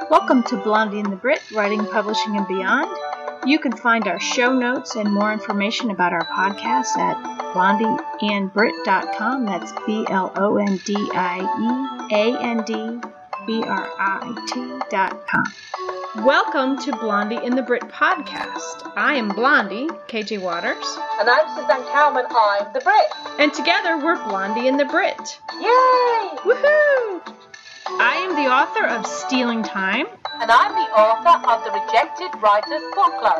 Welcome to Blondie and the Brit, Writing, Publishing, and Beyond. You can find our show notes and more information about our podcast at blondieandbrit.com. That's BLONDIEANDBRIT.com. Welcome to Blondie and the Brit podcast. I am Blondie, KJ Waters. And I'm Suzanne Cowman, I'm the Brit. And together we're Blondie and the Brit. Yay! Woohoo! I am the author of Stealing Time. And I'm the author of the Rejected Writers Book Club.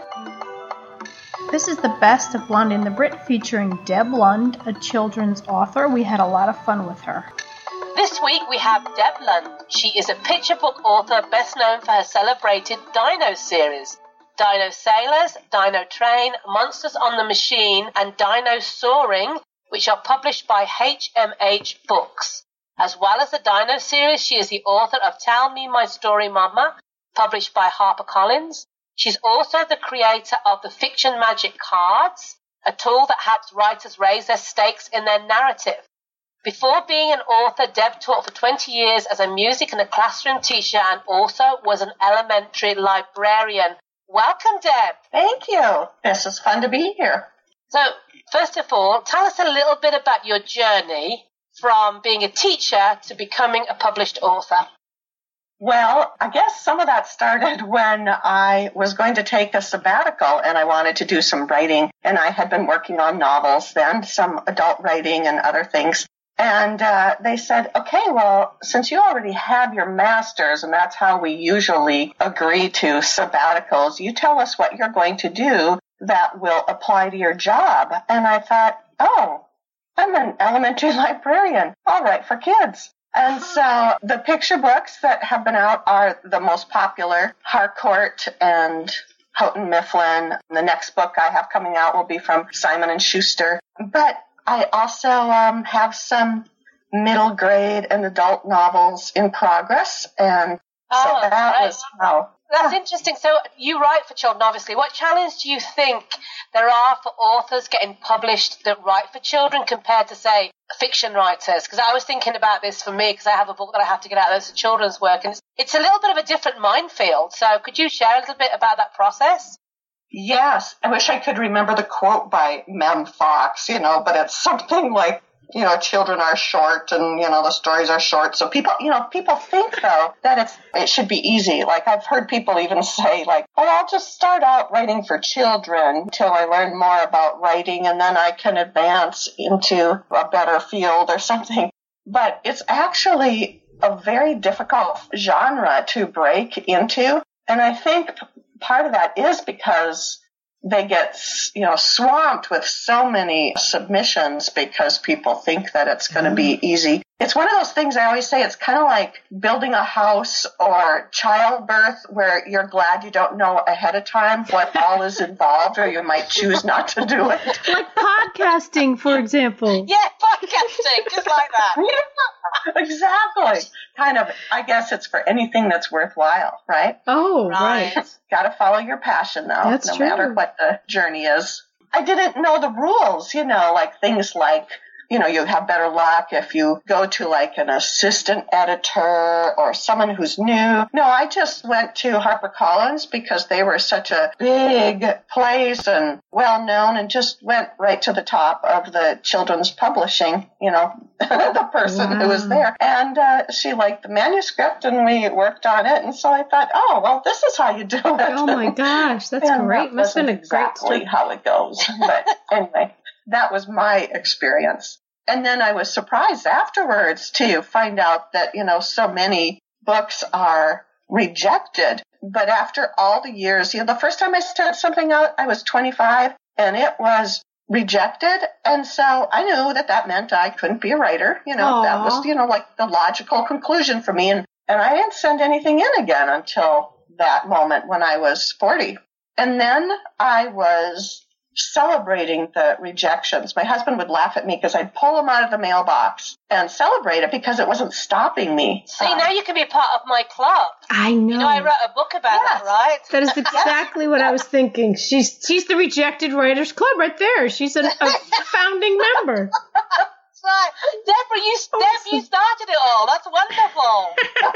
This is the best of Blondie and the Brit featuring Deb Lund, a children's author. We had a lot of fun with her. This week we have Deb Lund. She is a picture book author best known for her celebrated Dino series. Dino Sailors, Dino Train, Monsters on the Machine, and Dino Soaring, which are published by HMH Books. As well as the Dino series, she is the author of Tell Me My Story Mama, published by HarperCollins. She's also the creator of the Fiction Magic Cards, a tool that helps writers raise their stakes in their narrative. Before being an author, Deb taught for 20 years as a music and a classroom teacher and also was an elementary librarian. Welcome, Deb. Thank you. This is fun to be here. So, first of all, tell us a little bit about your journey from being a teacher to becoming a published author. Well, I guess some of that started when I was going to take a sabbatical and I wanted to do some writing. And I had been working on novels then, some adult writing and other things. And they said, okay, well, since you already have your master's, and that's how we usually agree to sabbaticals, you tell us what you're going to do that will apply to your job. And I thought, oh, I'm an elementary librarian. I'll write for kids. And so the picture books that have been out are the most popular, Harcourt and Houghton Mifflin. The next book I have coming out will be from Simon & Schuster. But I also have some middle grade and adult novels in progress. And so that was how... That's interesting. So you write for children, obviously. What challenge do you think there are for authors getting published that write for children compared to, say, fiction writers? Because I was thinking about this for me because I have a book that I have to get out that's a children's work. And it's a little bit of a different minefield. So could you share a little bit about that process? Yes. I wish I could remember the quote by Mem Fox, but it's something like, children are short and, the stories are short. So people think, though, that it should be easy. Like I've heard people even say, like, oh, I'll just start out writing for children until I learn more about writing and then I can advance into a better field or something. But it's actually a very difficult genre to break into. And I think part of that is because they get, swamped with so many submissions because people think that it's going to be easy. It's one of those things I always say, it's kind of like building a house or childbirth where you're glad you don't know ahead of time what all is involved or you might choose not to do it. Like podcasting, for example. Yeah, podcasting, just like that. Yeah, exactly. Kind of, I guess it's for anything that's worthwhile, right? Oh, right. Got to follow your passion, though, That's no true. matter what the journey is. I didn't know the rules, like things like, you have better luck if you go to like an assistant editor or someone who's new. No, I just went to HarperCollins because they were such a big place and well-known and just went right to the top of the children's publishing, the person who was there. And she liked the manuscript and we worked on it. And so I thought, oh, well, this is how you do it. Oh, my gosh. That's great. Must have been exactly how it goes. But anyway. That was my experience. And then I was surprised afterwards to find out that, so many books are rejected. But after all the years, the first time I sent something out, I was 25 and it was rejected. And so I knew that meant I couldn't be a writer. That was, like the logical conclusion for me. And I didn't send anything in again until that moment when I was 40. And then I was celebrating the rejections. My husband would laugh at me because I'd pull them out of the mailbox and celebrate it because it wasn't stopping me. See, now you can be part of my club. I know. I wrote a book about that, right? That is exactly what I was thinking. She's the Rejected Writers Club right there. She's a founding member. That's right. Deborah, you started it all. That's wonderful.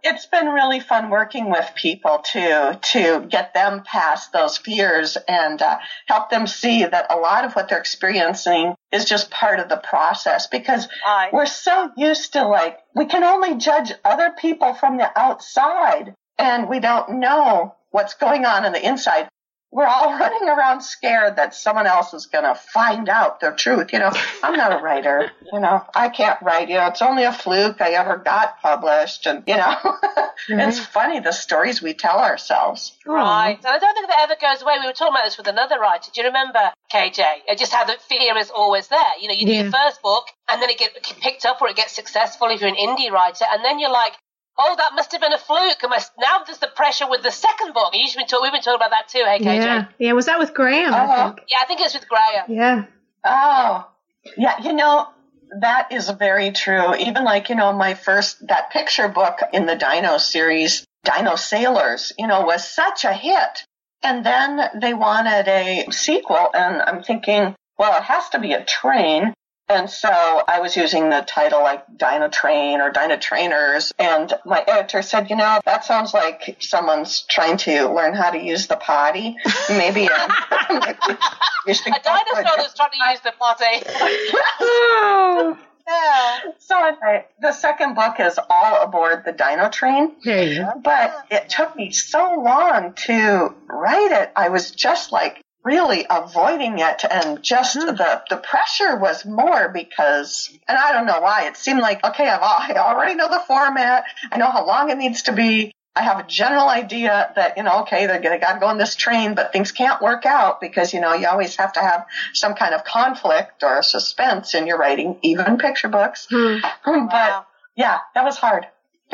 it's been really fun working with people too, to get them past those fears and help them see that a lot of what they're experiencing is just part of the process, because we're so used to, like, we can only judge other people from the outside and we don't know what's going on the inside. We're all running around scared that someone else is going to find out the truth. You know, I'm not a writer. You know, I can't write. You know, it's only a fluke I ever got published. And, you know, it's funny, the stories we tell ourselves. Right. And I don't think that ever goes away. We were talking about this with another writer. Do you remember, KJ? Just how the fear is always there. You know, you do your first book and then it gets picked up or it gets successful if you're an indie writer. And then you're like, oh, that must have been a fluke. Now there's the pressure with the second book. We've been talking about that too, hey, KJ? Yeah, was that with Graham, I think? Yeah, I think it's with Graham. Yeah. Oh, yeah, you know, that is very true. Even like, you know, that picture book in the Dino series, Dino Sailors, you know, was such a hit. And then they wanted a sequel, and I'm thinking, well, it has to be a train. And so I was using the title like Dino Train or Dino Trainers. And my editor said, you know, that sounds like someone's trying to learn how to use the potty. Maybe a dinosaur that's trying to use the potty. Yeah. So anyway, the second book is all aboard the Dino Train. There you go. But it took me so long to write it. I was just like really avoiding it, and just the pressure was more because, and I don't know why, it seemed like, okay, I already know the format, I know how long it needs to be, I have a general idea that, you know, okay, they got to go on this train, but things can't work out because, you know, you always have to have some kind of conflict or suspense in your writing, even picture books. But yeah, that was hard.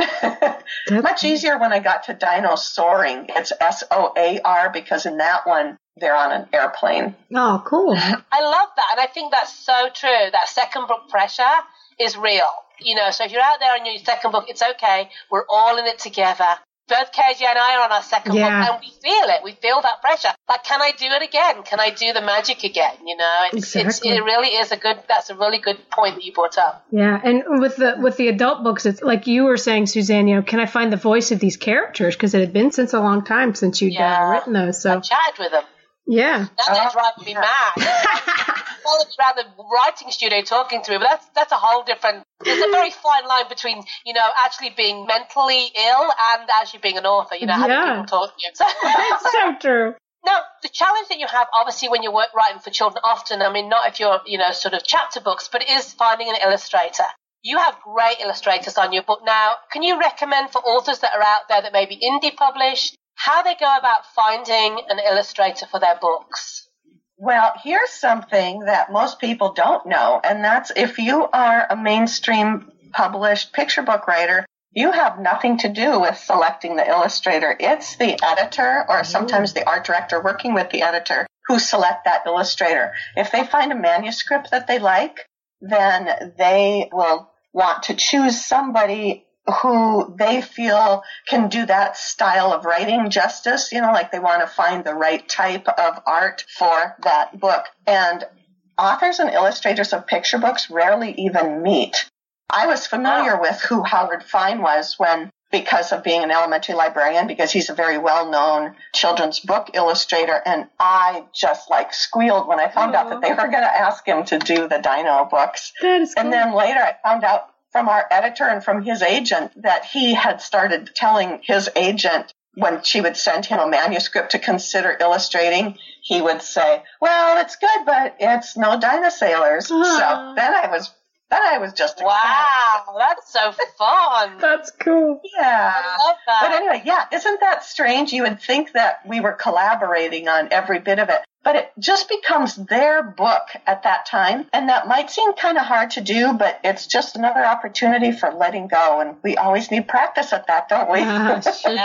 Much easier when I got to Dino Soaring. It's SOAR, because in that one, they're on an airplane. Oh, cool. I love that. And I think that's so true. That second book pressure is real. You know, so if you're out there on your second book, it's okay. We're all in it together. Both KJ and I are on our second book, and we feel it. We feel that pressure. Like, can I do it again? Can I do the magic again? You know, it really is that's a really good point that you brought up. Yeah, and with the adult books, it's like you were saying, Suzanne, you know, can I find the voice of these characters? Because it had been since a long time since you'd written those. So I chatted with them. Yeah. Now they're driving me mad. Following around the writing studio talking to me, but that's a whole different. There's a very fine line between, you know, actually being mentally ill and actually being an author. You know, having people talk to you. That's so true. Now, the challenge that you have, obviously, when you're writing for children, often, I mean, not if you're, you know, sort of chapter books, but it is finding an illustrator. You have great illustrators on your book now. Can you recommend for authors that are out there that may be indie published, how they go about finding an illustrator for their books? Well, here's something that most people don't know, and that's if you are a mainstream published picture book writer, you have nothing to do with selecting the illustrator. It's the editor or sometimes the art director working with the editor who select that illustrator. If they find a manuscript that they like, then they will want to choose somebody who they feel can do that style of writing justice, you know, like they want to find the right type of art for that book. And authors and illustrators of picture books rarely even meet. I was familiar with who Howard Fine was because of being an elementary librarian, because he's a very well-known children's book illustrator, and I just like squealed when I found out that they were going to ask him to do the Dino books. That is cool. And then later I found out from our editor and from his agent that he had started telling his agent when she would send him a manuscript to consider illustrating, he would say, well, it's good, but it's no Dino Sailors. So then I was just excited. Wow, that's so fun. That's cool. Yeah. I love that. But anyway, isn't that strange? You would think that we were collaborating on every bit of it, but it just becomes their book at that time. And that might seem kind of hard to do, but it's just another opportunity for letting go. And we always need practice at that, don't we? Yeah,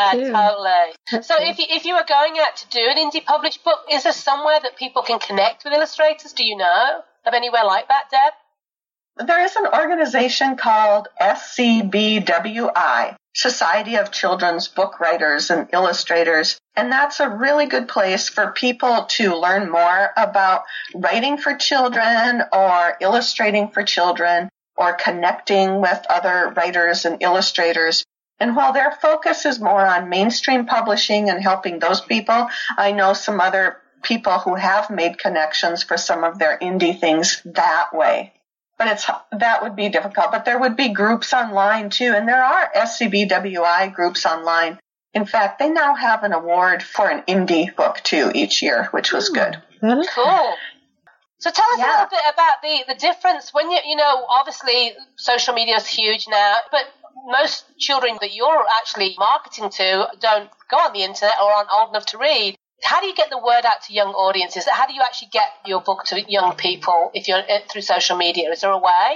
totally. So if you were going out to do an indie published book, is there somewhere that people can connect with illustrators? Do you know of anywhere like that, Deb? There is an organization called SCBWI, Society of Children's Book Writers and Illustrators, and that's a really good place for people to learn more about writing for children or illustrating for children or connecting with other writers and illustrators. And while their focus is more on mainstream publishing and helping those people, I know some other people who have made connections for some of their indie things that way. But that would be difficult. But there would be groups online too, and there are SCBWI groups online. In fact, they now have an award for an indie book too each year, which was good. Cool. So tell us a little bit about the difference when obviously social media is huge now, but most children that you're actually marketing to don't go on the internet or aren't old enough to read. How do you get the word out to young audiences? How do you actually get your book to young people if you're through social media? Is there a way?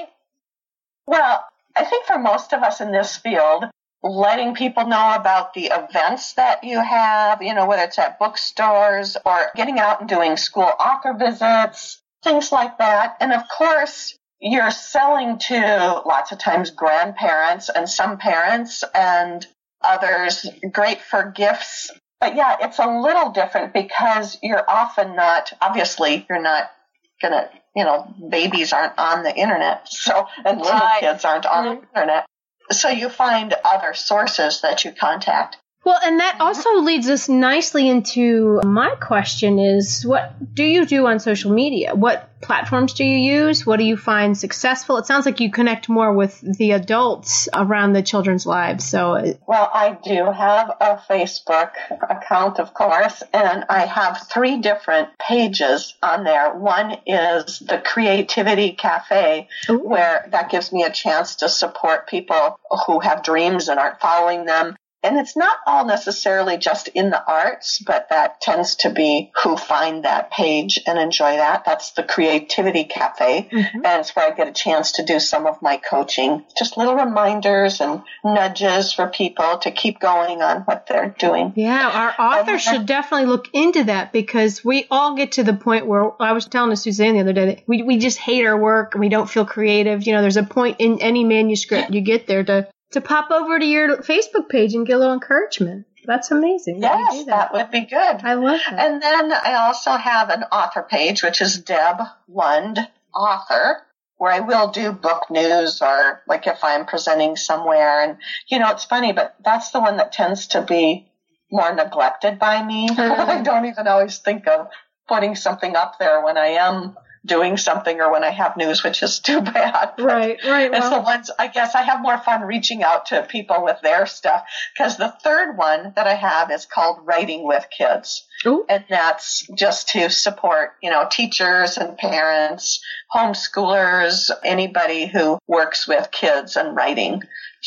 Well, I think for most of us in this field, letting people know about the events that you have, whether it's at bookstores or getting out and doing school author visits, things like that. And of course, you're selling to lots of times grandparents and some parents and others great for gifts. But yeah, it's a little different because you're often not, obviously, you're not going to, babies aren't on the internet. So, and little kids aren't on the internet. So you find other sources that you contact. Well, and that also leads us nicely into my question is, what do you do on social media? What platforms do you use? What do you find successful? It sounds like you connect more with the adults around the children's lives. Well, I do have a Facebook account, of course, and I have 3 different pages on there. One is the Creativity Cafe, where that gives me a chance to support people who have dreams and aren't following them. And it's not all necessarily just in the arts, but that tends to be who find that page and enjoy that. That's the Creativity Cafe. Mm-hmm. And it's where I get a chance to do some of my coaching. Just little reminders and nudges for people to keep going on what they're doing. Yeah, our authors should definitely look into that because we all get to the point where, I was telling to Suzanne the other day, that we just hate our work and we don't feel creative. There's a point in any manuscript you get there to pop over to your Facebook page and get a little encouragement. That's amazing. Yes, that would be good. I love that. And then I also have an author page, which is Deb Lund Author, where I will do book news or like if I'm presenting somewhere. And, it's funny, but that's the one that tends to be more neglected by me. I don't even always think of putting something up there when I am doing something or when I have news, which is too bad. Right. It's the ones, I guess I have more fun reaching out to people with their stuff, because the third one that I have is called Writing with Kids. Ooh. And that's just to support, teachers and parents, homeschoolers, anybody who works with kids and writing.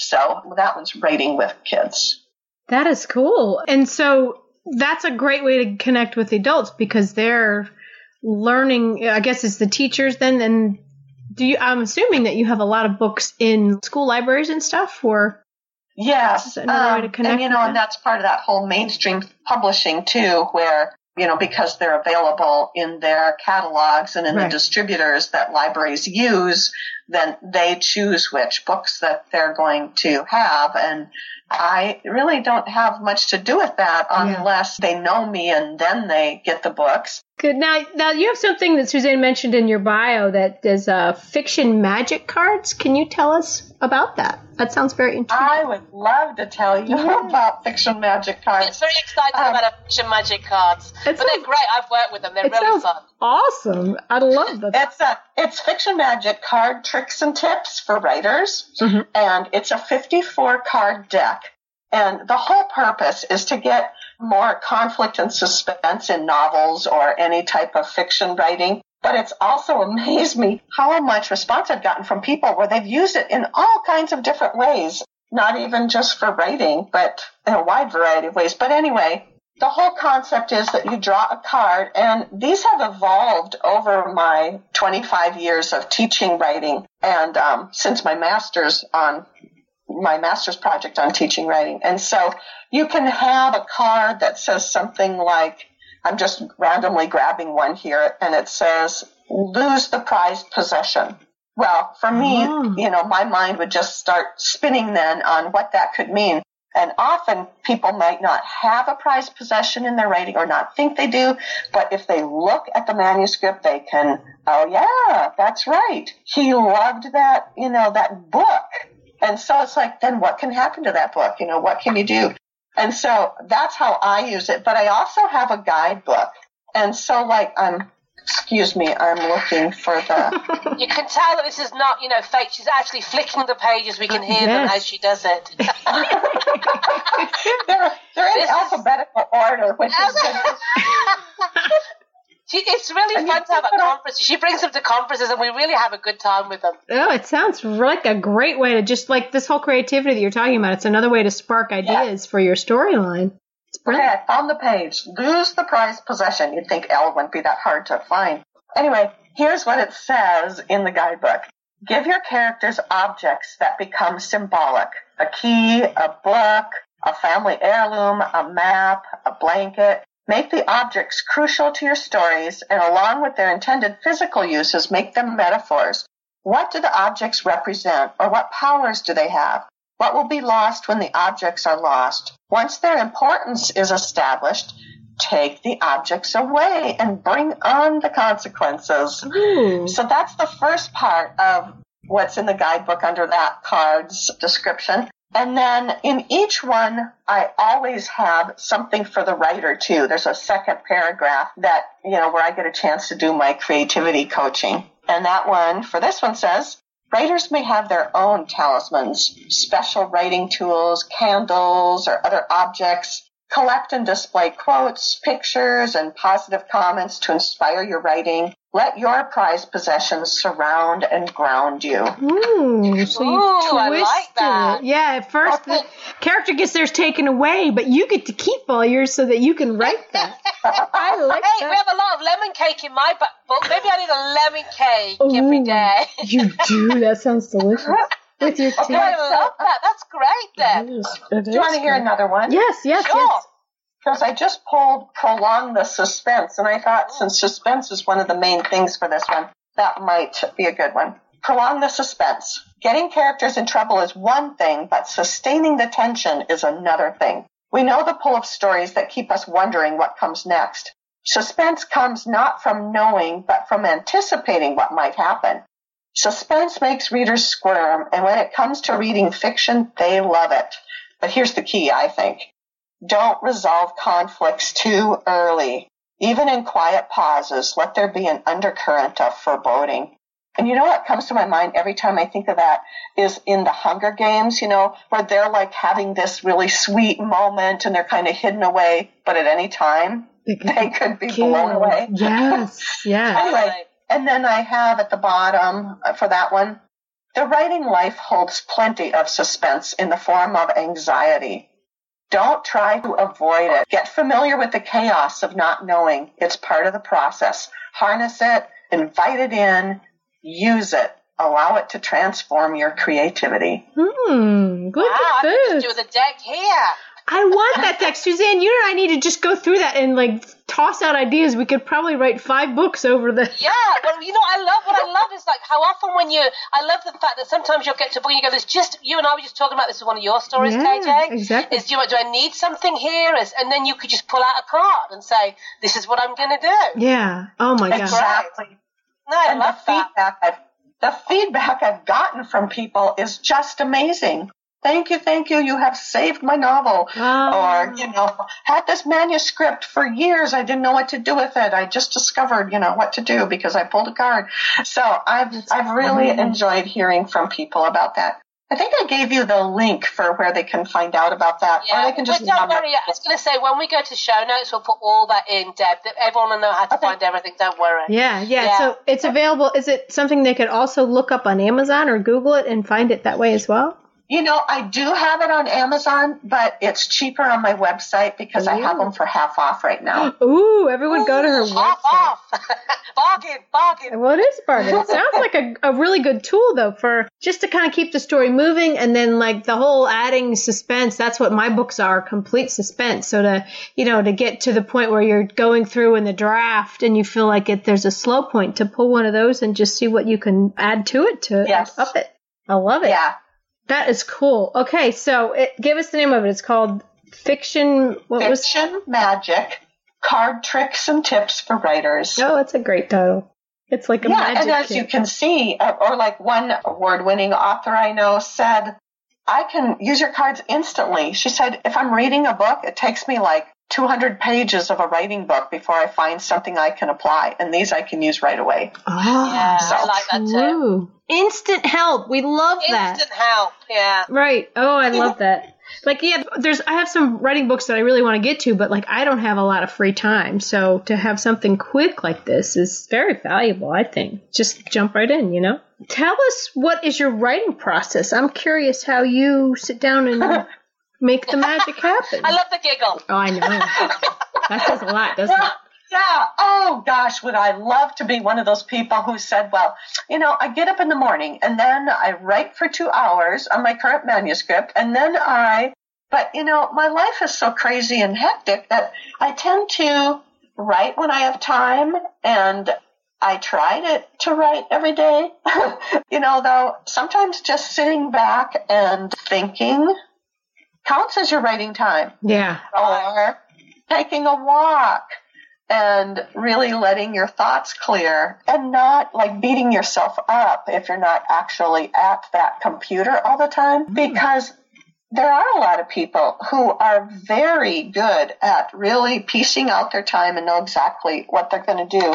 So that one's Writing with Kids. That is cool. And so that's a great way to connect with adults because they're learning, I guess it's the teachers then. And I'm assuming that you have a lot of books in school libraries and stuff, or? Yes. Another way to connect and that's part of that whole mainstream publishing too, where, because they're available in their catalogs and in the distributors that libraries use, then they choose which books that they're going to have. And I really don't have much to do with that unless they know me and then they get the books. Good. Now you have something that Suzanne mentioned in your bio that is fiction magic cards. Can you tell us about that? That sounds very interesting. I would love to tell you about fiction magic cards. It's very exciting about fiction magic cards. But they're great. I've worked with them. They're really fun. Awesome. I love that. It's fiction magic card tricks and tips for writers. Mm-hmm. And it's a 54 card deck. And the whole purpose is to get more conflict and suspense in novels or any type of fiction writing. But it's also amazed me how much response I've gotten from people where they've used it in all kinds of different ways, not even just for writing, but in a wide variety of ways. But anyway, the whole concept is that you draw a card, and these have evolved over my 25 years of teaching writing and since my master's project on teaching writing. And so you can have a card that says something like, I'm just randomly grabbing one here, and it says, lose the prized possession. Well, for me, my mind would just start spinning then on what that could mean. And often people might not have a prized possession in their writing or not think they do, but if they look at the manuscript, they can, oh yeah, that's right. He loved that, that book. And so it's like, then what can happen to that book? What can you do? And so that's how I use it. But I also have a guidebook. And so excuse me, I'm looking for the... You can tell that this is not, fake. She's actually flicking the pages. We can hear them as she does it. they're in alphabetical order, which is good. It's really fun to have at conferences. She brings them to conferences, and we really have a good time with them. Oh, it sounds like a great way to just this whole creativity that you're talking about. It's another way to spark ideas for your storyline. It's brilliant. Okay, I found the page. Lose the prized possession. You'd think L wouldn't be that hard to find. Anyway, here's what it says in the guidebook. Give your characters objects that become symbolic. A key, a book, a family heirloom, a map, a blanket. Make the objects crucial to your stories, and along with their intended physical uses, make them metaphors. What do the objects represent, or what powers do they have? What will be lost when the objects are lost? Once their importance is established, take the objects away and bring on the consequences. Ooh. So that's the first part of what's in the guidebook under that card's description. And then in each one, I always have something for the writer too. There's a second paragraph that, where I get a chance to do my creativity coaching. And that one, for this one says, writers may have their own talismans, special writing tools, candles, or other objects. Collect and display quotes, pictures, and positive comments to inspire your writing. Let your prized possessions surround and ground you. Ooh, so you twisted I like that. it. Yeah, at first the character gets theirs taken away, but you get to keep all yours so that you can write that. I like Hey, that. we have a lot of lemon cake in my book. Maybe I need a lemon cake every day. You do? That sounds delicious. With your tea. I love that. That's great, Deb. Do you want to hear another one? Yes. Sure. Because I just pulled prolong the suspense, and I thought since suspense is one of the main things for this one, that might be a good one. Prolong the suspense. Getting characters in trouble is one thing, but sustaining the tension is another thing. We know the pull of stories that keep us wondering what comes next. Suspense comes not from knowing, but from anticipating what might happen. Suspense makes readers squirm, and when it comes to reading fiction, they love it. But here's the key, I think. Don't resolve conflicts too early. Even in quiet pauses, let there be an undercurrent of foreboding. And what comes to my mind every time I think of that is in the Hunger Games, where they're having this really sweet moment and they're kind of hidden away, but at any time they could be blown away. Yes. Anyway, and then I have at the bottom for that one, the writing life holds plenty of suspense in the form of anxiety. Don't try to avoid it. Get familiar with the chaos of not knowing. It's part of the process. Harness it, invite it in, use it. Allow it to transform your creativity. Good Wow, I can just do the deck here. I want that deck. Suzanne, you and I need to just go through that and toss out ideas. We could probably write 5 books over the... Yeah, well, what I love is how often I love the fact that sometimes you'll get to a book and you go, there's just, you and I were just talking about this in one of your stories, KJ. Exactly. Do I need something here? And then you could just pull out a card and say, this is what I'm going to do. Yeah. Oh my God. Exactly. No, I love that. The feedback I've gotten from people is just amazing. Thank you. You have saved my novel. Or, had this manuscript for years. I didn't know what to do with it. I just discovered, what to do because I pulled a card. So I've really enjoyed hearing from people about that. I think I gave you the link for where they can find out about that. Yeah, or they can just don't worry. I was going to say, when we go to show notes, we'll put all that in, Deb. Everyone will know how to find everything. Don't worry. Yeah. So it's available. Is it something they could also look up on Amazon or Google it and find it that way as well? I do have it on Amazon, but it's cheaper on my website because I have them for half off right now. Ooh, everyone go to her website. Half off. Bargain. Well, it is bargain. It sounds like a really good tool, though, for just to kind of keep the story moving and then the whole adding suspense. That's what my books are, complete suspense. So to get to the point where you're going through in the draft and you feel like there's a slow point, to pull one of those and just see what you can add to it to up it. I love it. Yeah. That is cool. Okay, so give us the name of it. It's called Fiction Magic, Card Tricks and Tips for Writers. Oh, it's a great title. It's like a magic and as kit. you can see, or one award-winning author I know said, I can use your cards instantly. She said, if I'm reading a book, it takes me like 200 pages of a writing book before I find something I can apply. And these I can use right away. Oh, Yeah, I like that too. Instant help. We love that. Instant help, yeah. Right. Oh, I love that. Like, yeah, I have some writing books that I really want to get to, but like I don't have a lot of free time. So to have something quick like this is very valuable, I think. Just jump right in, you know? Tell us, what is your writing process? I'm curious how you sit down and make the magic happen. I love the giggle. Oh, I know. That says a lot, doesn't it? Yeah. Oh, gosh, would I love to be one of those people who said, well, you know, I get up in the morning and then I write for 2 hours on my current manuscript and then but, you know, my life is so crazy and hectic that I tend to write when I have time, and I try to write every day. You know, though, sometimes just sitting back and thinking counts as your writing time. Yeah. Or taking a walk and really letting your thoughts clear and not like beating yourself up if you're not actually at that computer all the time, because there are a lot of people who are very good at really piecing out their time and know exactly what they're going to do.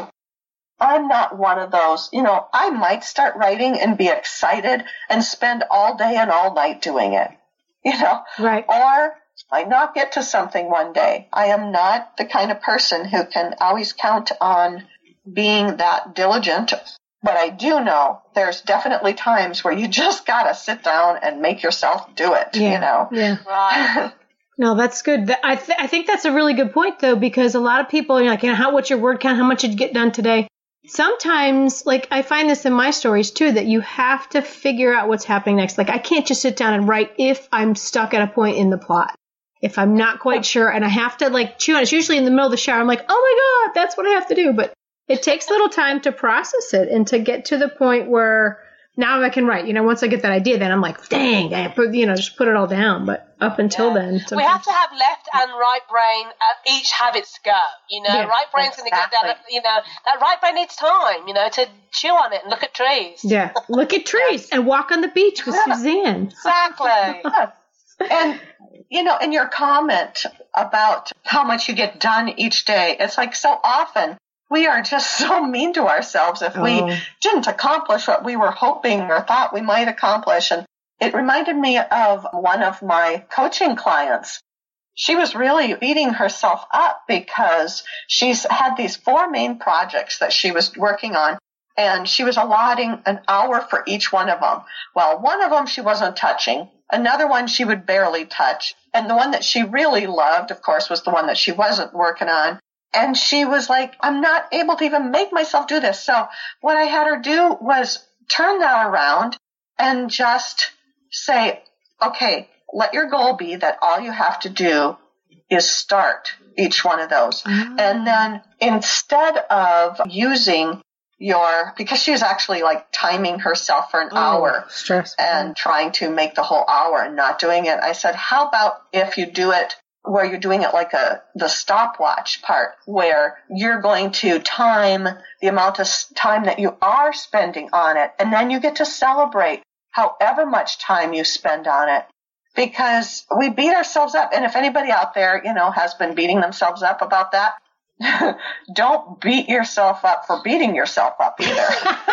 I'm not one of those. You know, I might start writing and be excited and spend all day and all night doing it, you know, right. Or might not get to something one day. I am not the kind of person who can always count on being that diligent, but I do know there's definitely times where you just got to sit down and make yourself do it, you know? Yeah. Right. No, that's good. I think that's a really good point, though, because a lot of people are like, you know, what's your word count? How much did you get done today? Sometimes, like, I find this in my stories, too, that you have to figure out what's happening next. Like, I can't just sit down and write if I'm stuck at a point in the plot. If I'm not quite sure and I have to, like, chew on it. It's usually in the middle of the shower. I'm like, oh, my God, that's what I have to do. But it takes a little time to process it and to get to the point where now I can write. You know, once I get that idea, then I'm like, dang, I put, you know, just put it all down. But up until then. We have to have left and right brain each have its go. You know, Yeah, right brain's going to get that, you know, that right brain needs time, you know, to chew on it and look at trees. Yeah, look at trees and walk on the beach with Suzanne. Exactly. And, you know, in your comment about how much you get done each day, it's like so often we are just so mean to ourselves if we didn't accomplish what we were hoping or thought we might accomplish. And it reminded me of one of my coaching clients. She was really beating herself up because she's had these 4 main projects that she was working on, and she was allotting an hour for each one of them. Well, one of them she wasn't touching. Another one she would barely touch. And the one that she really loved, of course, was the one that she wasn't working on. And she was like, I'm not able to even make myself do this. So what I had her do was turn that around and just say, okay, let your goal be that all you have to do is start each one of those. Mm-hmm. And then instead of using because she was actually like timing herself for an hour and trying to make the whole hour and not doing it. I said, how about if you do it where you're doing it like the stopwatch part, where you're going to time the amount of time that you are spending on it, and then you get to celebrate however much time you spend on it. Because we beat ourselves up. And if anybody out there, you know, has been beating themselves up about that, don't beat yourself up for beating yourself up either.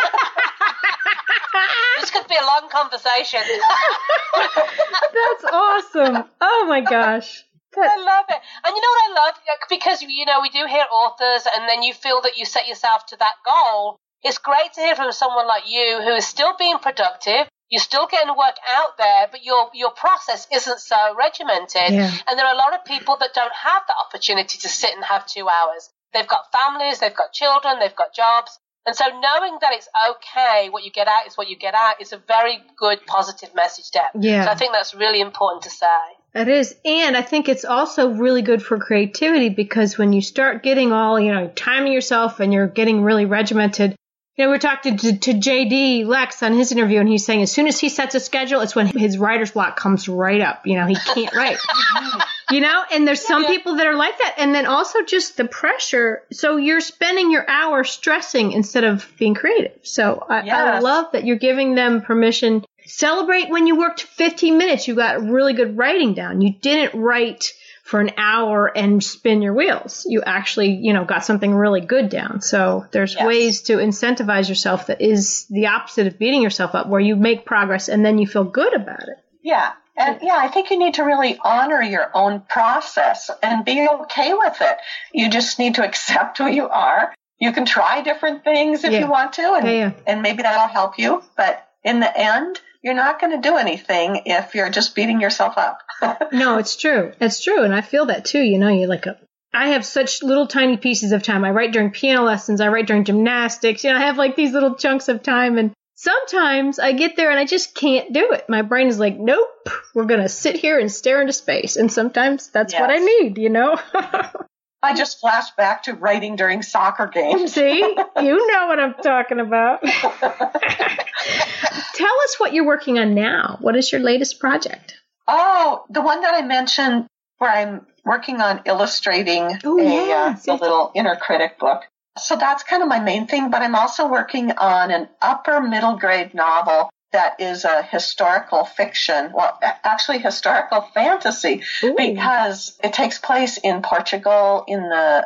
This could be a long conversation. That's awesome. Oh my gosh. I love it. And you know what I love? Because, you know, we do hear authors and then you feel that you set yourself to that goal. It's great to hear from someone like you who is still being productive. You're still getting work out there, but your process isn't so regimented. Yeah. And there are a lot of people that don't have the opportunity to sit and have 2 hours. They've got families, they've got children, they've got jobs. And so knowing that it's okay, what you get out is what you get out, is a very good positive message, Deb. Yeah. So I think that's really important to say. It is. And I think it's also really good for creativity, because when you start getting all, you know, timing yourself and you're getting really regimented. You know, we're talking to JD Lex on his interview, and he's saying as soon as he sets a schedule, it's when his writer's block comes right up. You know, he can't write. You know, and there's some people that are like that. And then also just the pressure. So you're spending your hour stressing instead of being creative. So I love that you're giving them permission. Celebrate when you worked 15 minutes. You got really good writing down. You didn't write for an hour and spin your wheels. You actually, got something really good down. So there's ways to incentivize yourself that is the opposite of beating yourself up, where you make progress and then you feel good about it. Yeah. And I think you need to really honor your own process and be okay with it. You just need to accept who you are. You can try different things if you want to, and maybe that'll help you. But in the end, you're not going to do anything if you're just beating yourself up. No, it's true. It's true. And I feel that too. I have such little tiny pieces of time. I write during piano lessons. I write during gymnastics. I have like these little chunks of time. And sometimes I get there and I just can't do it. My brain is like, nope, we're going to sit here and stare into space. And sometimes that's what I need, I just flashed back to writing during soccer games. See? You know what I'm talking about. Tell us what you're working on now. What is your latest project? Oh, the one that I mentioned where I'm working on illustrating a little inner critic book. So that's kind of my main thing, but I'm also working on an upper middle grade novel that is a historical fiction, well, actually historical fantasy, because it takes place in Portugal in the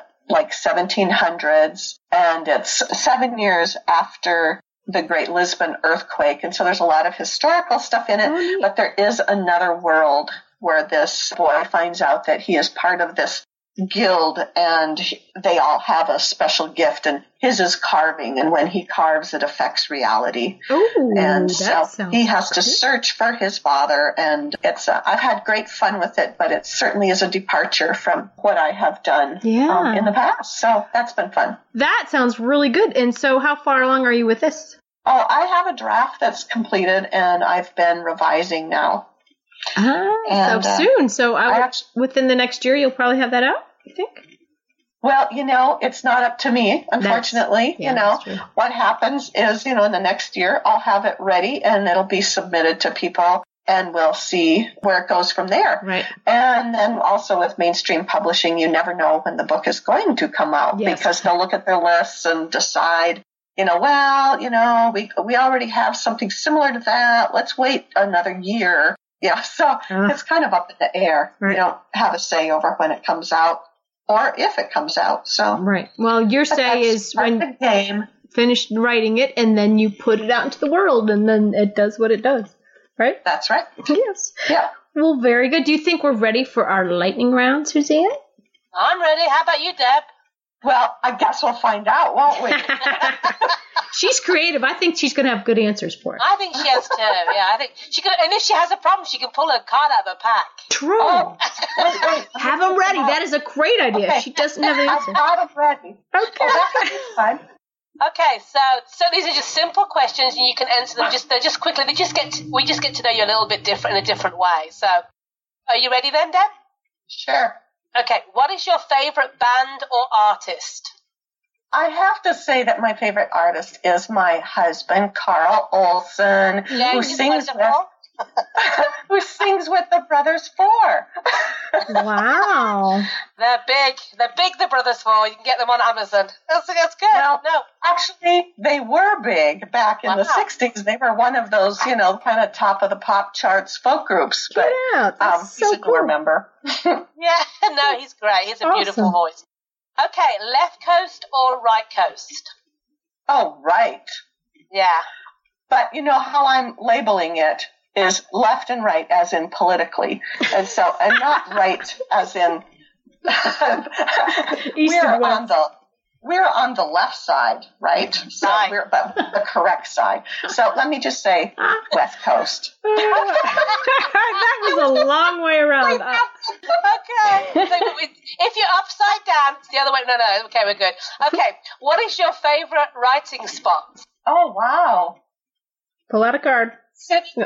1700s, and it's 7 years after the Great Lisbon earthquake. And so there's a lot of historical stuff in it, but there is another world where this boy finds out that he is part of this guild, and they all have a special gift, and his is carving, and when he carves, it affects reality. And so he has to search for his father, and it's I've had great fun with it, but it certainly is a departure from what I have done in the past. So that's been fun. That sounds really good. And so how far along are you with this? Oh, I have a draft that's completed, and I've been revising now. So soon. So within the next year, you'll probably have that out, you think? Well, it's not up to me, unfortunately. What happens is, in the next year, I'll have it ready and it'll be submitted to people, and we'll see where it goes from there. Right. And then also with mainstream publishing, you never know when the book is going to come out, because they'll look at their lists and decide, we already have something similar to that. Let's wait another year. Yeah, so it's kind of up in the air. Right. You don't have a say over when it comes out or if it comes out. So right. Well, your say is when you finish writing it and then you put it out into the world and then it does what it does. Right? That's right. Yes. Yeah. Well, very good. Do you think we're ready for our lightning round, Suzanne? I'm ready. How about you, Deb? Well, I guess we'll find out, won't we? She's creative. I think she's going to have good answers for it. I think she has too. Yeah, I think she could. And if she has a problem, she can pull a card out of her pack. True. Oh, wait. Have them ready. That is a great idea. Okay. She doesn't have an answer. I've got them ready. Okay. Well, that be fun. Okay, so these are just simple questions, and you can answer them just quickly. We just get to know you a little bit different in a different way. So, are you ready then, Deb? Sure. Okay, what is your favorite band or artist? I have to say that my favorite artist is my husband, Carl Olson, who sings with the Brothers Four. Wow. They're big, the Brothers Four. You can get them on Amazon. That's good. Well, no, actually, they were big back in the 60s. They were one of those, kind of top of the pop charts folk groups. But that's so he's a newer member. Yeah, no, he's great. He's a beautiful voice. Okay, left coast or right coast? Oh, right. Yeah. But how I'm labeling it is left and right as in politically. And so, and not right as in we're on the left side, right? So we're the correct side. So let me just say West Coast. That was a long way around. Okay. So if you're upside down, it's the other way. No. Okay, we're good. Okay. What is your favorite writing spot? Oh, wow. Pull out a card. Sitting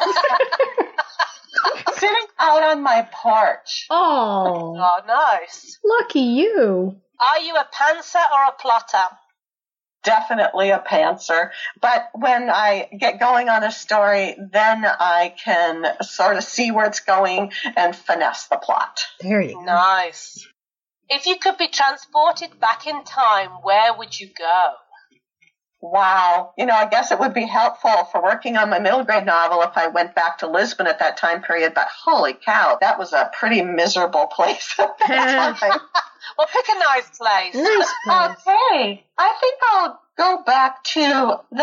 out on my porch. Oh, nice. Lucky you. Are you a pantser or a plotter? Definitely a pantser. But when I get going on a story, then I can sort of see where it's going and finesse the plot. There you go. Nice. If you could be transported back in time, where would you go? Wow. I guess it would be helpful for working on my middle grade novel if I went back to Lisbon at that time period, but holy cow, that was a pretty miserable place at that time. Well, pick a nice place. Okay. I think I'll go back to the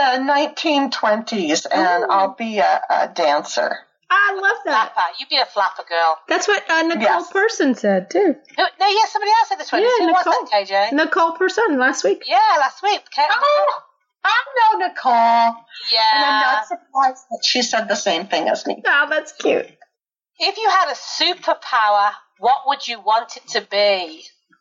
1920s and I'll be a dancer. I love that. Flapper. You be a flapper girl. That's what Nicole Person said, too. No, yes, somebody else said this one. Who was that, KJ? Nicole Person last week. Yeah, last week. Oh, I know Nicole. Yeah. And I'm not surprised that she said the same thing as me. Oh, that's cute. If you had a superpower, what would you want it to be?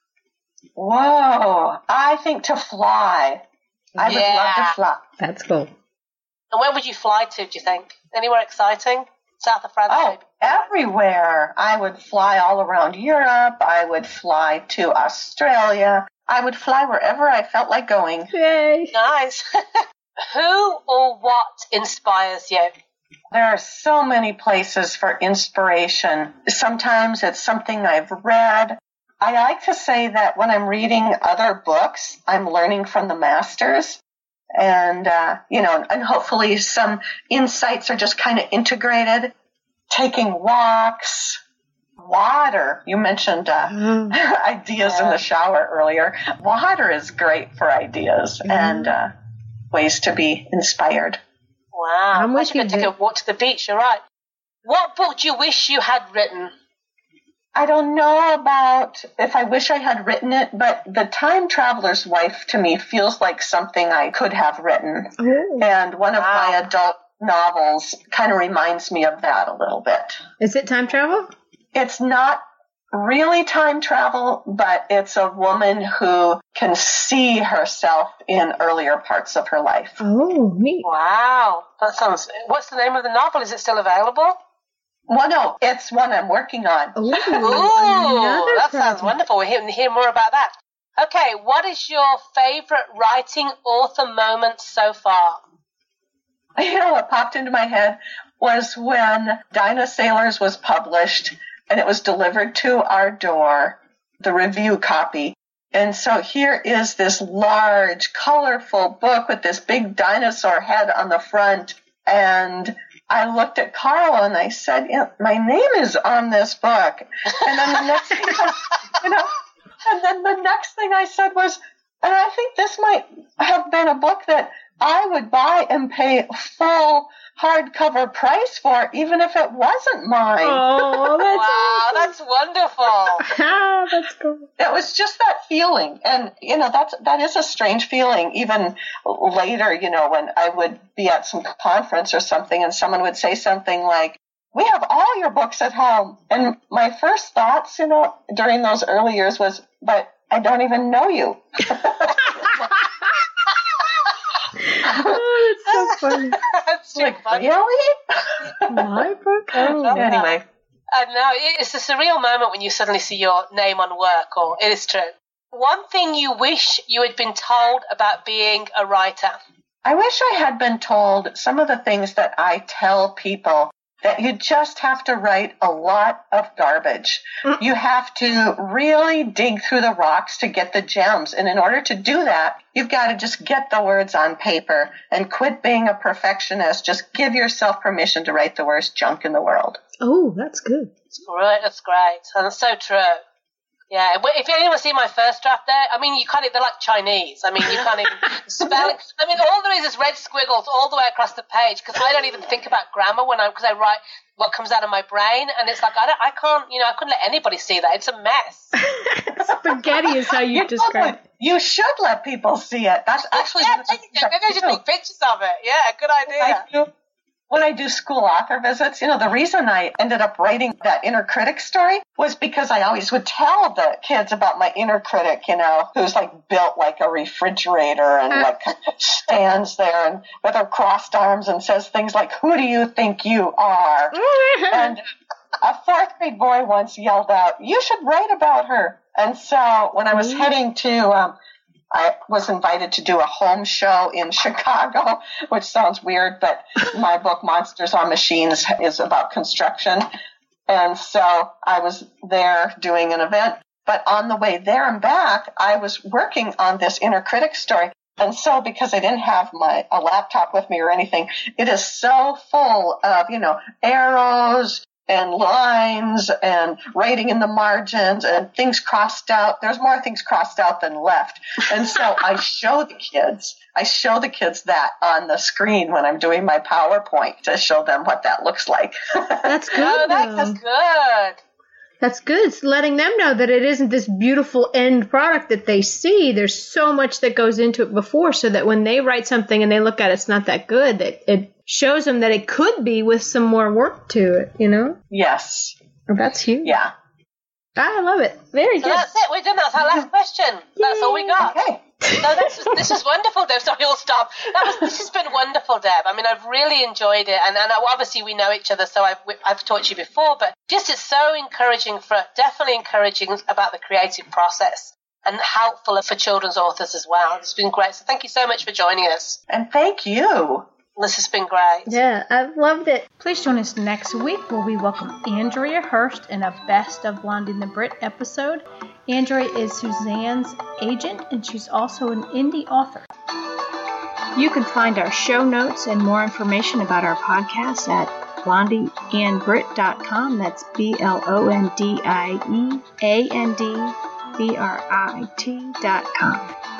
Whoa. I think to fly. I would love to fly. That's cool. And where would you fly to, do you think? Anywhere exciting? South of France, maybe? Everywhere. I would fly all around Europe. I would fly to Australia. I would fly wherever I felt like going. Yay. Nice. Who or what inspires you? There are so many places for inspiration. Sometimes it's something I've read. I like to say that when I'm reading other books, I'm learning from the masters. And, and hopefully some insights are just kind of integrated. Taking walks, water. You mentioned ideas in the shower earlier. Water is great for ideas and ways to be inspired. Wow. I should go take a walk to the beach. You're right. What book do you wish you had written? I don't know about if I wish I had written it, but The Time Traveler's Wife to me feels like something I could have written. Ooh. And one of my adult novels kind of reminds me of that a little bit. Is it time travel? It's not really time travel, but it's a woman who can see herself in earlier parts of her life. Oh, neat. Wow. That sounds... What's the name of the novel? Is it still available? Well, no, it's one I'm working on. Ooh, that sounds wonderful. We'll hear more about that. Okay, what is your favorite writing author moment so far? What popped into my head was when Dinah Sailors was published and it was delivered to our door, the review copy. And so here is this large, colorful book with this big dinosaur head on the front. And I looked at Carl and I said, my name is on this book. And then the next thing, the next thing I said was, and I think this might have been a book that I would buy and pay full hardcover price for, even if it wasn't mine. Oh, that's That's wonderful. That's cool. It was just that feeling. And, that is a strange feeling. Even later, when I would be at some conference or something and someone would say something like, we have all your books at home. And my first thoughts, during those early years was, but I don't even know you. Oh, it's so funny. That's too funny. Really? My book? Oh. Anyway. No, it's a surreal moment when you suddenly see your name on work, or it is true. One thing you wish you had been told about being a writer? I wish I had been told some of the things that I tell people, that you just have to write a lot of garbage. You have to really dig through the rocks to get the gems. And in order to do that, you've got to just get the words on paper and quit being a perfectionist. Just give yourself permission to write the worst junk in the world. Oh, that's good. That's great. And it's so true. Yeah, if anyone see my first draft there, you can't even, they're like Chinese. You can't even spell it. All there is red squiggles all the way across the page because I don't even think about grammar because I write what comes out of my brain, and it's like, I can't, I couldn't let anybody see that. It's a mess. Spaghetti is how you describe it. You should let people see it. That's actually... Maybe I should take pictures of it. Yeah, good idea. When I do school author visits, the reason I ended up writing that inner critic story was because I always would tell the kids about my inner critic, who's like built like a refrigerator and like stands there and with her crossed arms and says things like, who do you think you are? And a fourth grade boy once yelled out, you should write about her. And so when I was heading to... I was invited to do a home show in Chicago, which sounds weird, but my book, Monsters on Machines, is about construction. And so I was there doing an event. But on the way there and back, I was working on this inner critic story. And so, because I didn't have a laptop with me or anything, it is so full of, arrows and lines and writing in the margins and things crossed out. There's more things crossed out than left. And so I show the kids that on the screen when I'm doing my PowerPoint to show them what that looks like. That's good. Oh, that's good. That's good. It's letting them know that it isn't this beautiful end product that they see. There's so much that goes into it before, so that when they write something and they look at it, it's not that good. It shows them that it could be with some more work to it, Yes. That's huge. Yeah. I love it. Very good. That's it. We're done. That's our last question. That's all we got. Okay. No, this is wonderful, Deb. Sorry, you'll stop. This has been wonderful, Deb. I mean, I've really enjoyed it, and obviously we know each other, so I've taught you before, but just it's so encouraging definitely encouraging about the creative process and helpful for children's authors as well. It's been great. So thank you so much for joining us. And thank you. This has been great. Yeah, I've loved it. Please join us next week where we welcome Andrea Hurst in a Best of Blondie and the Brit episode. Andrea is Suzanne's agent, and she's also an indie author. You can find our show notes and more information about our podcast at blondieandbrit.com. That's BLONDIEANDBRIT.com.